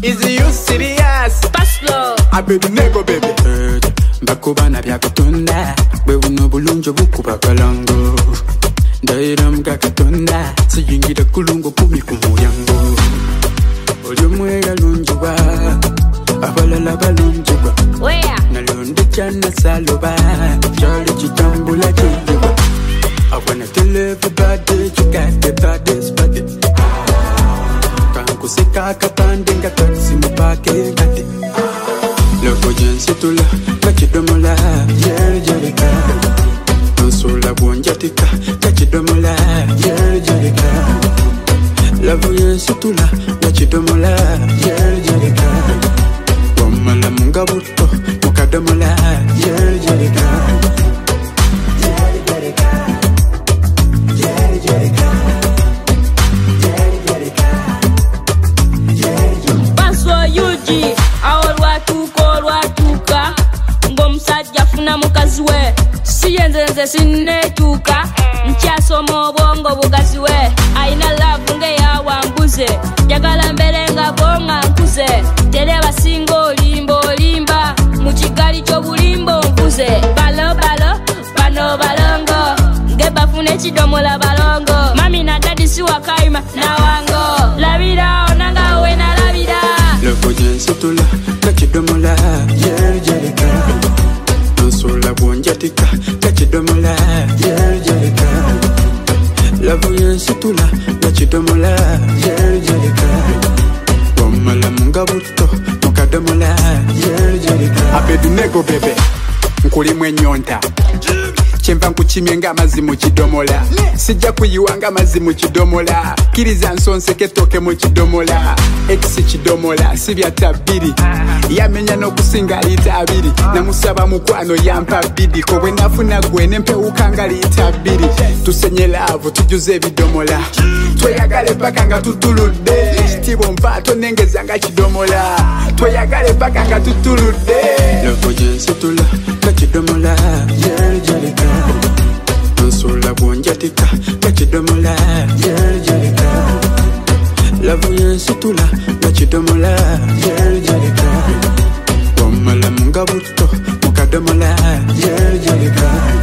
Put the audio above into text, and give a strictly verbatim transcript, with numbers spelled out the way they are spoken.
Is you serious? Pass slow. I be the nego baby. Bakubana bya kutunda, bwe buno bulunjo bukuba kalango. Ndairam kakatunda, siyingira kulungo kumi kumulyango. Olyomwe yalunjuba, abalala balunjuba. Where? Nalonde chana saloba, jolly chitambula chijuba. I wanna tell everybody you got the baddest body. Kanku seka kapandinga taxi mupake ngati. Loko jensi tula, kachidomola, jeri jeri ka. Nonsula buonjatika, kachidomola, jeri jeri ka. Lavo jensi tula, kachidomola, jeri jeri ka. Wamala munga buto, mukadomola, jeri jeri ka. Jeri jeri ka. Jeri jeri ka. Jeri jeri ka. Jeri jeri ka. Paswa Yuji, awol watuko watuka. Ngomsajja funa mukazi we. Siyenzenze sinetuka. Nkyasoma obwongo bugazi we. Aina love nge yawambuze. Jagala mbere nga bonga nkuze. Tereba singo limbo limba. Mukigali ky'obulimbo nkuze. Balo balo, bano balongo. Nge bafune kidomola balongo. Mami na dadi siwa kaima na wango. Labira onanga we na labira. Loko jensi tula, kachidomola, jeri jeri ka. Nonsula buonjatika, kachidomola, jeri jeri ka. Lavo jensi tula, kachidomola, jeri jeri ka. Wamala munga buto, mukadomola, jeri jeri ka. Abedu nego bebe, nkulimwe nyonta. Chempa nkuchimye nga amazi mu kidomola. Sijja kuyiwanga amazi mu kidomola. Kiriza nsonseke toke mu kidomola. Ekisi kidomola sibya tabiri. Yamenya n'okusinga lita abiri. Namusaba mukwano yampa bidi. Ko bwe nafuna gwe nempewuka nga lita abiri. Tusenye laavu tujuze ebidomola. Tweyagale paka nga tutuludde. Kitibo mpaato nengeza nga kidomola. Tweyagale paka nga tutuludde. Loko jensi tula, kachidomola, jeri jeri ka. Nonsula buonjatika, kachidomola, jeri jeri ka. Lavo yensi tula, kachidomola, jeri jeri ka. Wamala munga buto, mukadomola, jeri jeri ka.